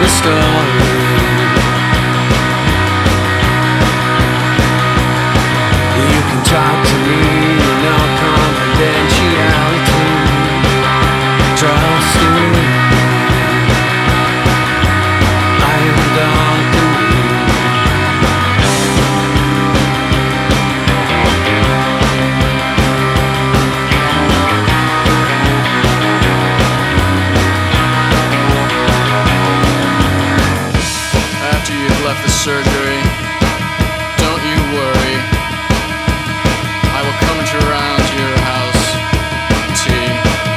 the story. You can talk to me in all confidentiality. Trust me, I am done. After you've left the surgery, don't you worry. I will come around to your house. Tea.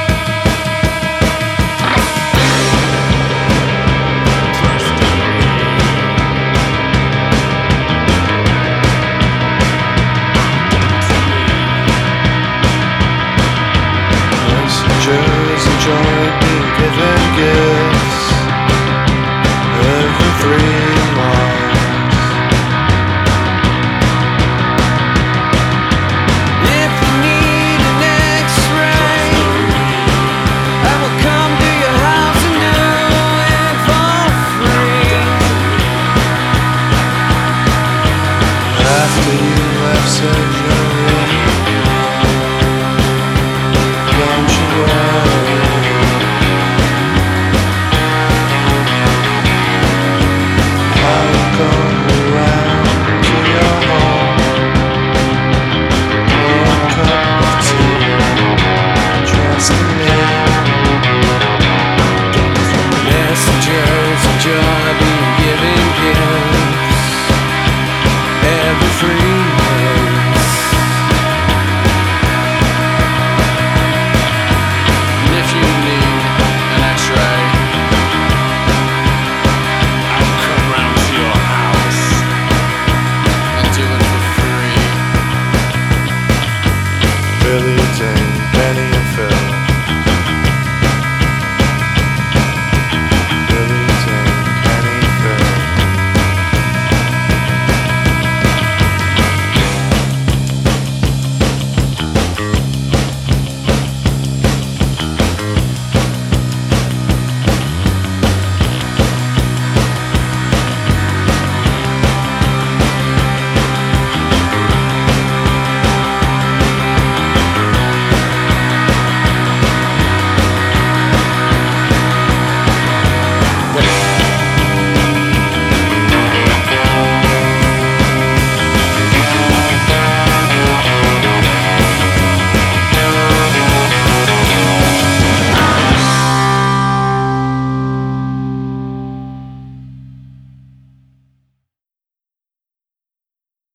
Messengers enjoy being given gifts every 3 months. If you need an X-ray, I will come to your house and do it for free. After you left surgery, don't you worry. I'll come around to your home for a cup of tea. Trust in me. Messengers of joy.